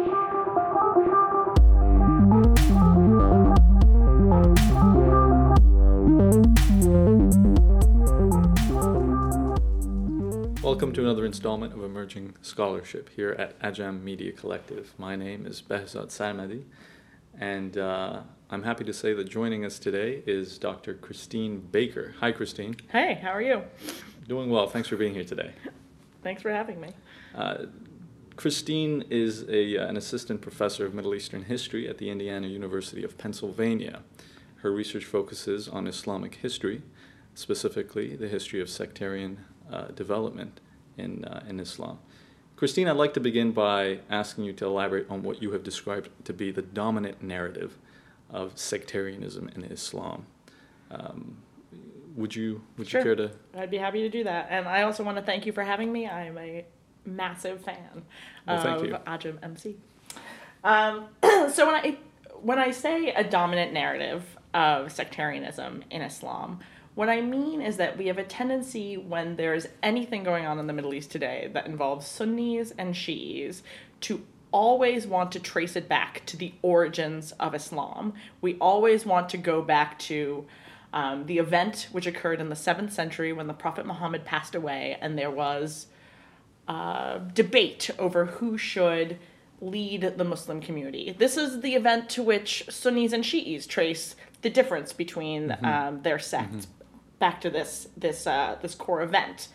Welcome to another installment of Emerging Scholarship here at Ajam Media Collective. My name is Behzad Sarmadi, and I'm happy to say that joining us today is Dr. Christine Baker. Hi, Christine. Hey, how are you? Doing well. Thanks for being here today. Thanks for having me. Christine is an assistant professor of Middle Eastern history at the Indiana University of Pennsylvania. Her research focuses on Islamic history, specifically the history of sectarian development in Islam. Christine, I'd like to begin by asking you to elaborate on what you have described to be the dominant narrative of sectarianism in Islam. Would you Sure. care to? I'd be happy to do that. And I also want to thank you for having me. I'm a massive fan Thank of you. Ajam MC. So when I say a dominant narrative of sectarianism in Islam, what I mean is that we have a tendency when there's anything going on in the Middle East today that involves Sunnis and Shi'is to always want to trace it back to the origins of Islam. We always want to go back to the event which occurred in the 7th century when the Prophet Muhammad passed away, and there was debate over who should lead the Muslim community. This is the event to which Sunnis and Shi'is trace the difference between their sects back to this core event.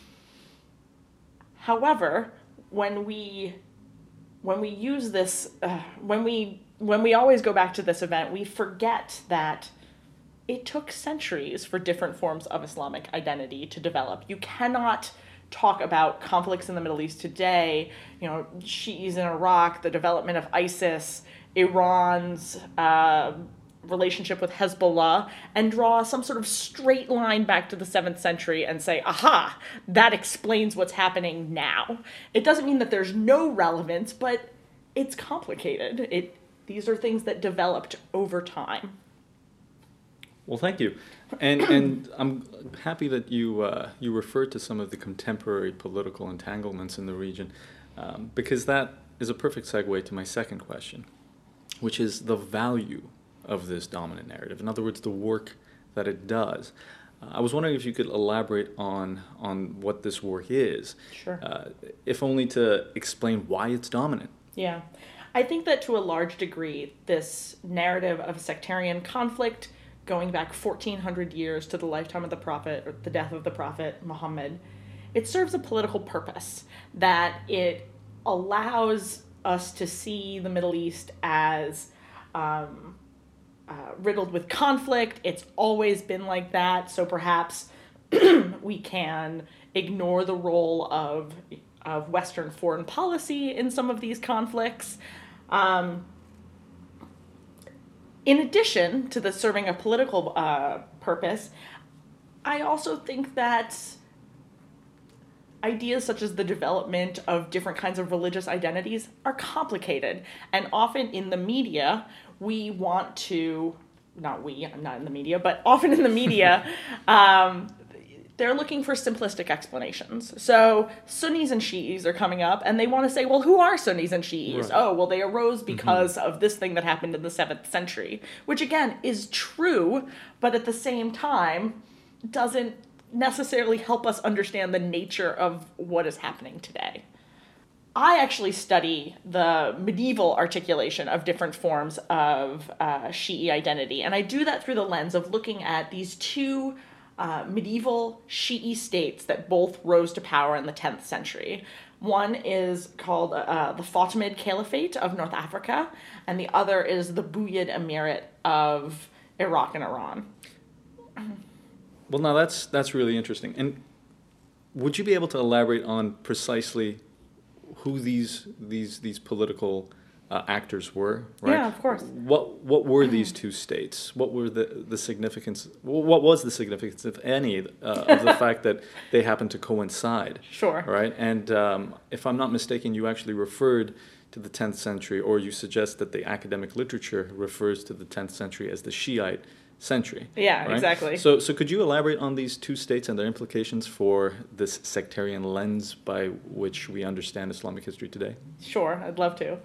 However, when we use this, when we always go back to this event, we forget that it took centuries for different forms of Islamic identity to develop. You cannot talk about conflicts in the Middle East today, Shi'is in Iraq, the development of ISIS, Iran's relationship with Hezbollah, and draw some sort of straight line back to the 7th century and say, aha, that explains what's happening now. It doesn't mean that there's no relevance, but it's complicated. These are things that developed over time. Well, thank you, and I'm happy that you referred to some of the contemporary political entanglements in the region, because that is a perfect segue to my second question, which is the value of this dominant narrative. In other words, the work that it does. I was wondering if you could elaborate on what this work is, Sure. If only to explain why it's dominant. Yeah. I think that to a large degree, this narrative of sectarian conflict going back 1,400 years to the lifetime of the Prophet, or the death of the Prophet Muhammad, it serves a political purpose, that it allows us to see the Middle East as riddled with conflict. It's always been like that, so perhaps we can ignore the role of Western foreign policy in some of these conflicts. In addition to the serving a political purpose, I also think that ideas such as the development of different kinds of religious identities are complicated. And often in the media, we want to, I'm not in the media, but often in the media, they're looking for simplistic explanations. So Sunnis and Shi'is are coming up, and they want to say, well, who are Sunnis and Shi'is? Right. Oh, well, they arose because of this thing that happened in the 7th century, which, again, is true, but at the same time doesn't necessarily help us understand the nature of what is happening today. I actually study the medieval articulation of different forms of Shi'i identity, and I do that through the lens of looking at these two medieval Shi'i states that both rose to power in the 10th century. One is called the Fatimid Caliphate of North Africa, and the other is the Buyid Emirate of Iraq and Iran. Well, now that's really interesting. And would you be able to elaborate on precisely who these political actors were? Right? Yeah, of course. What were these two states? What were the significance? What was the significance, if any, of the fact that they happened to coincide? Sure. Right. And if I'm not mistaken, you actually referred to the 10th century, or you suggest that the academic literature refers to the 10th century as the Shiite century. Yeah, right? exactly. So could you elaborate on these two states and their implications for this sectarian lens by which we understand Islamic history today? Sure, I'd love to.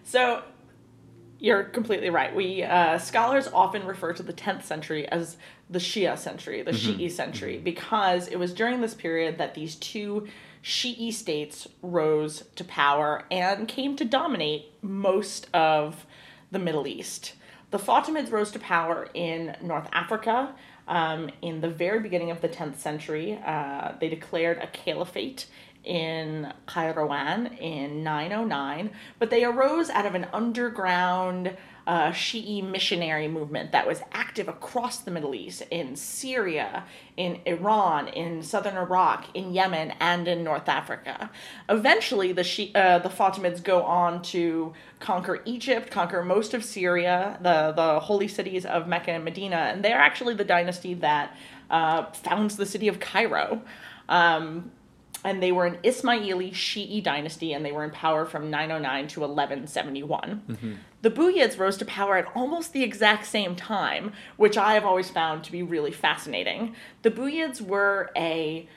So you're completely right. We scholars often refer to the 10th century as the Shia century, the Shi'i century, because it was during this period that these two Shi'i states rose to power and came to dominate most of the Middle East. The Fatimids rose to power in North Africa in the very beginning of the 10th century. They declared a caliphate in Kairouan in 909, but they arose out of an underground Shi'i missionary movement that was active across the Middle East, in Syria, in Iran, in southern Iraq, in Yemen, and in North Africa. Eventually, the Fatimids go on to conquer Egypt, conquer most of Syria, the holy cities of Mecca and Medina, and they're actually the dynasty that founds the city of Cairo. And they were an Ismaili Shi'i dynasty, and they were in power from 909 to 1171. Mm-hmm. The Buyids rose to power at almost the exact same time, which I have always found to be really fascinating. The Buyids were a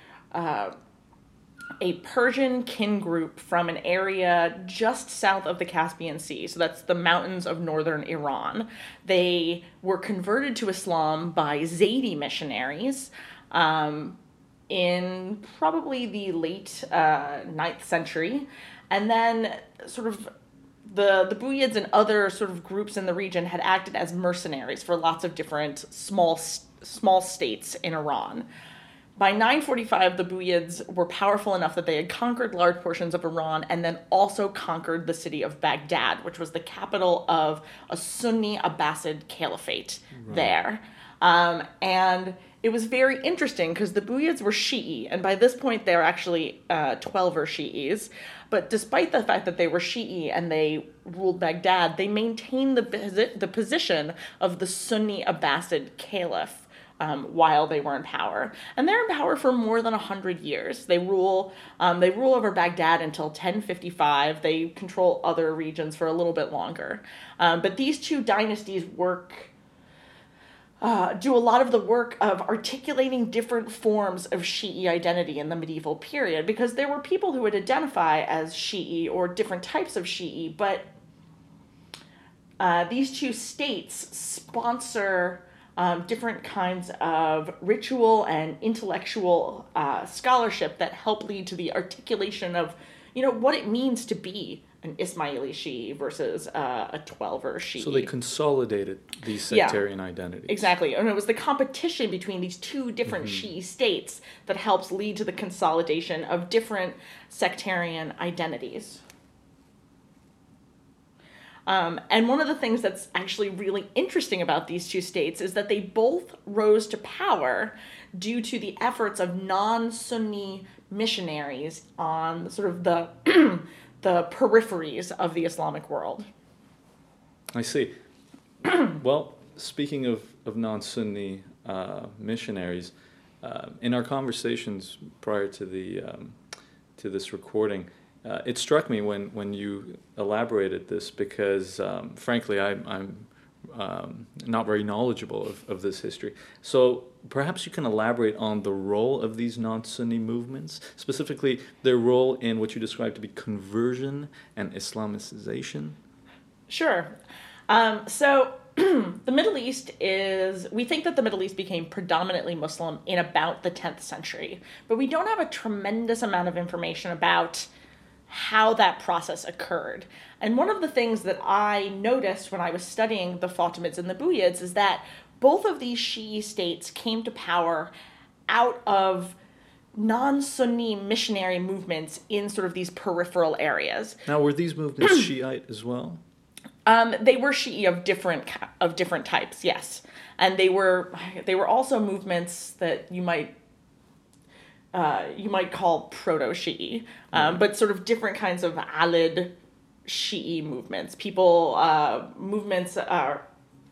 Persian kin group from an area just south of the Caspian Sea. So that's the mountains of northern Iran. They were converted to Islam by Zaydi missionaries, in probably the late 9th century. And then sort of the Buyids and other sort of groups in the region had acted as mercenaries for lots of different small states in Iran. By 945, the Buyids were powerful enough that they had conquered large portions of Iran and then also conquered the city of Baghdad, which was the capital of a Sunni Abbasid caliphate there. And it was very interesting because the Buyids were Shi'i, and by this point they're actually Twelver Shi'is. But despite the fact that they were Shi'i and they ruled Baghdad, they maintained the position of the Sunni Abbasid caliph while they were in power. And they're in power for more than 100 years. They rule over Baghdad until 1055. They control other regions for a little bit longer. But these two dynasties do a lot of the work of articulating different forms of Shi'i identity in the medieval period, because there were people who would identify as Shi'i or different types of Shi'i, but these two states sponsor different kinds of ritual and intellectual scholarship that help lead to the articulation of, what it means to be an Ismaili Shi'i versus a Twelver Shi'i. So they consolidated these sectarian identities. Exactly. And it was the competition between these two different Shi'i states that helps lead to the consolidation of different sectarian identities. And one of the things that's actually really interesting about these two states is that they both rose to power due to the efforts of non-Sunni missionaries on sort of the the peripheries of the Islamic world. I see. Well, speaking of non-Sunni missionaries, in our conversations prior to this recording, it struck me when you elaborated this because, frankly, I'm not very knowledgeable of this history. So perhaps you can elaborate on the role of these non-Sunni movements, specifically their role in what you described to be conversion and Islamicization. Sure. So the Middle East we think that the Middle East became predominantly Muslim in about the 10th century, but we don't have a tremendous amount of information about how that process occurred. And one of the things that I noticed when I was studying the Fatimids and the Buyids is that both of these Shi'i states came to power out of non-Sunni missionary movements in sort of these peripheral areas. Now, were these movements Shiite as well? They were Shi'i of different types, yes. And they were also movements that you might call proto-Shi'i, but sort of different kinds of Alid Shi'i movements. Movements are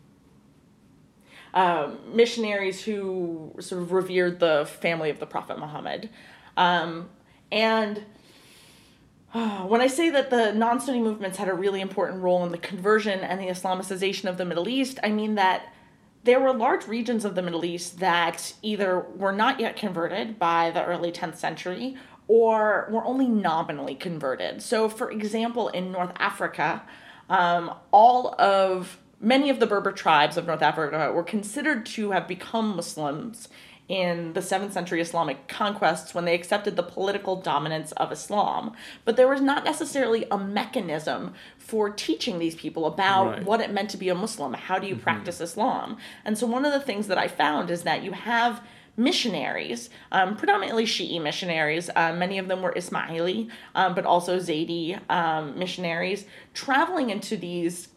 missionaries who sort of revered the family of the Prophet Muhammad. And when I say that the non-Sunni movements had a really important role in the conversion and the Islamicization of the Middle East, I mean that there were large regions of the Middle East that either were not yet converted by the early 10th century or were only nominally converted. So, for example, in North Africa, Many of the Berber tribes of North Africa were considered to have become Muslims in the 7th century Islamic conquests when they accepted the political dominance of Islam. But there was not necessarily a mechanism for teaching these people about what it meant to be a Muslim. How do you practice Islam? And so one of the things that I found is that you have missionaries, predominantly Shi'i missionaries, many of them were Ismaili, but also Zaydi missionaries, traveling into these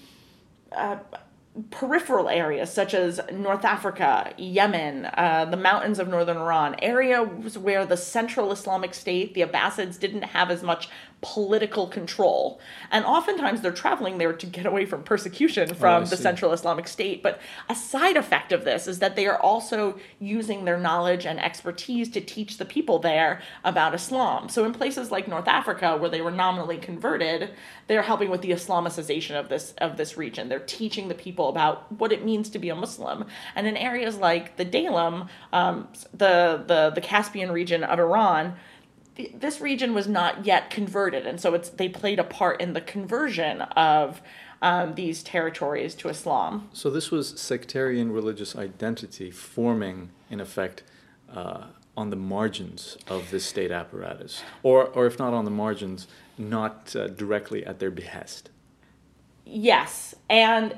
peripheral areas such as North Africa, Yemen, the mountains of northern Iran, areas where the central Islamic State, the Abbasids, didn't have as much political control. And oftentimes they're traveling there to get away from persecution from the central Islamic State. But a side effect of this is that they are also using their knowledge and expertise to teach the people there about Islam. So in places like North Africa, where they were nominally converted, they're helping with the Islamicization of this region. They're teaching the people about what it means to be a Muslim. And in areas like the Daylem, the Caspian region of Iran, this region was not yet converted, and so they played a part in the conversion of these territories to Islam. So this was sectarian religious identity forming, in effect, on the margins of this state apparatus, or if not on the margins, not directly at their behest. Yes, and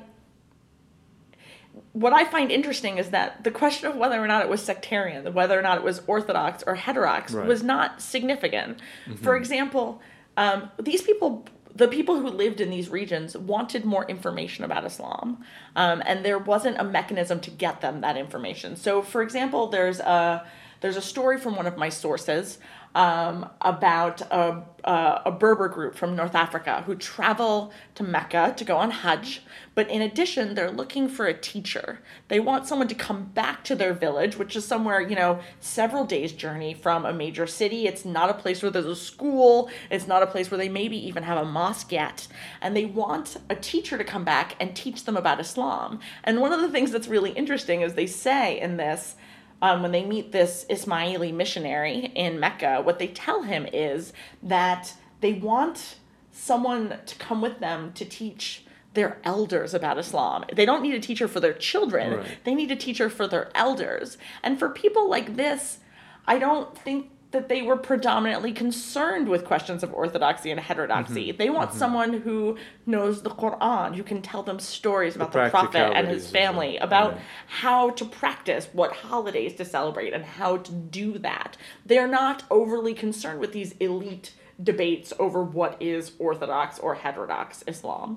what I find interesting is that the question of whether or not it was sectarian, whether or not it was orthodox or heterodox, was not significant. For example, the people who lived in these regions wanted more information about Islam, and there wasn't a mechanism to get them that information. So, for example, there's a story from one of my sources about a Berber group from North Africa who travel to Mecca to go on Hajj, but in addition, they're looking for a teacher. They want someone to come back to their village, which is somewhere, several days' journey from a major city. It's not a place where there's a school. It's not a place where they maybe even have a mosque yet. And they want a teacher to come back and teach them about Islam. And one of the things that's really interesting is they say in this, when they meet this Ismaili missionary in Mecca, what they tell him is that they want someone to come with them to teach their elders about Islam. They don't need a teacher for their children. Right. They need a teacher for their elders. And for people like this, I don't think that they were predominantly concerned with questions of orthodoxy and heterodoxy. They want someone who knows the Quran, who can tell them stories about the Prophet and his family, about how to practice, what holidays to celebrate, and how to do that. They're not overly concerned with these elite debates over what is orthodox or heterodox Islam.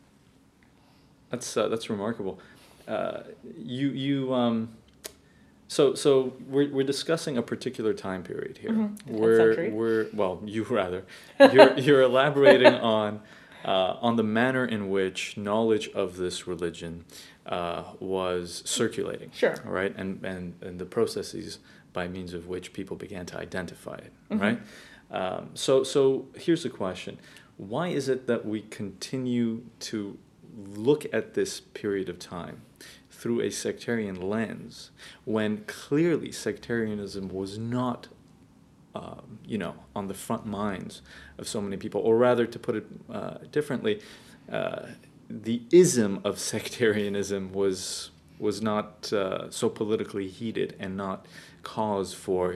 That's remarkable. So we're discussing a particular time period here. You're elaborating on the manner in which knowledge of this religion was circulating. Sure. Right, and the processes by means of which people began to identify it. Right. So here's the question: why is it that we continue to look at this period of time through a sectarian lens, when clearly sectarianism was not, on the front minds of so many people? Or rather, to put it differently, the ism of sectarianism was not so politically heated and not cause for,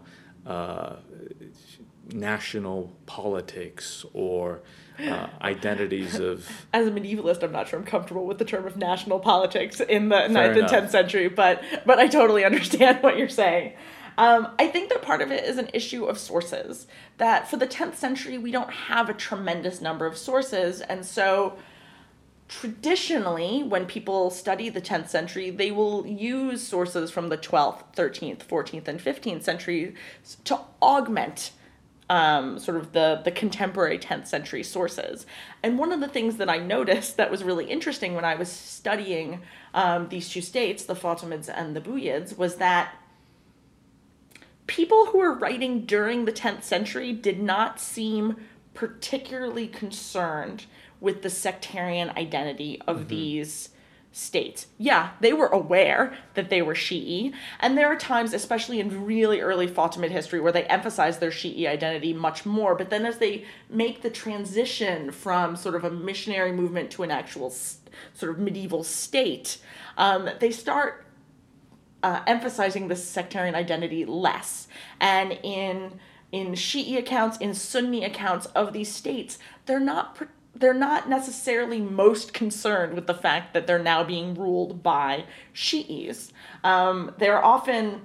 national politics or identities of... As a medievalist, I'm not sure I'm comfortable with the term of national politics in the 9th and 10th century, but I totally understand what you're saying. I think that part of it is an issue of sources, that for the 10th century, we don't have a tremendous number of sources, and so traditionally, when people study the 10th century, they will use sources from the 12th, 13th, 14th, and 15th centuries to augment sort of the contemporary 10th century sources. And one of the things that I noticed that was really interesting when I was studying these two states, the Fatimids and the Buyids, was that people who were writing during the 10th century did not seem particularly concerned with the sectarian identity of these states. Yeah, they were aware that they were Shi'i, and there are times, especially in really early Fatimid history, where they emphasize their Shi'i identity much more, but then as they make the transition from sort of a missionary movement to an actual sort of medieval state, they start emphasizing this sectarian identity less. And in Shi'i accounts, in Sunni accounts of these states, they're not necessarily most concerned with the fact that they're now being ruled by Shi'is. They're often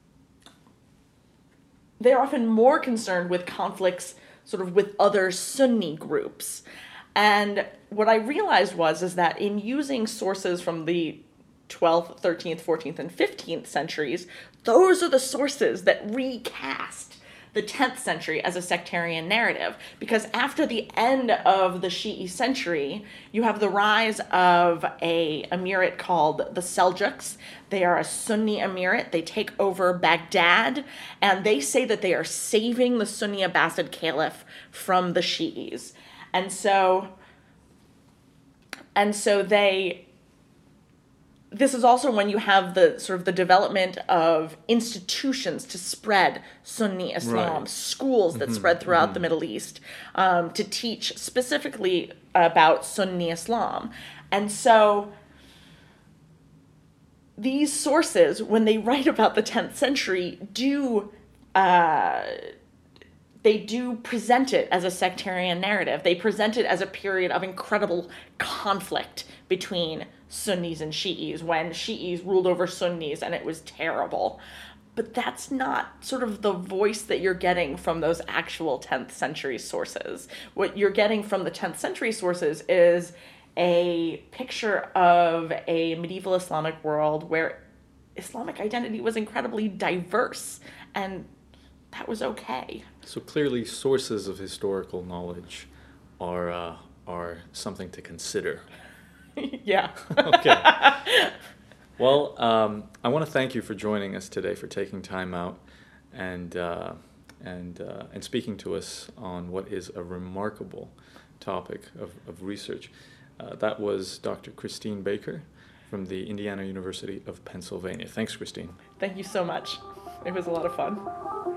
more concerned with conflicts sort of with other Sunni groups. And what I realized is that in using sources from the 12th, 13th, 14th, and 15th centuries, those are the sources that recast the 10th century as a sectarian narrative. Because after the end of the Shi'i century, you have the rise of a emirate called the Seljuks. They are a Sunni emirate. They take over Baghdad, and they say that they are saving the Sunni Abbasid Caliph from the Shi'is. And so this is also when you have the sort of the development of institutions to spread Sunni Islam, Right. schools that spread throughout the Middle East, to teach specifically about Sunni Islam. And so these sources, when they write about the 10th century, they do present it as a sectarian narrative. They present it as a period of incredible conflict between Sunnis and Shi'is, when Shi'is ruled over Sunnis and it was terrible. But that's not sort of the voice that you're getting from those actual 10th century sources. What you're getting from the 10th century sources is a picture of a medieval Islamic world where Islamic identity was incredibly diverse, and that was okay. So clearly, sources of historical knowledge are something to consider. Yeah. Okay. Well, I want to thank you for joining us today, for taking time out and speaking to us on what is a remarkable topic of research. That was Dr. Christine Baker from the Indiana University of Pennsylvania. Thanks, Christine. Thank you so much. It was a lot of fun.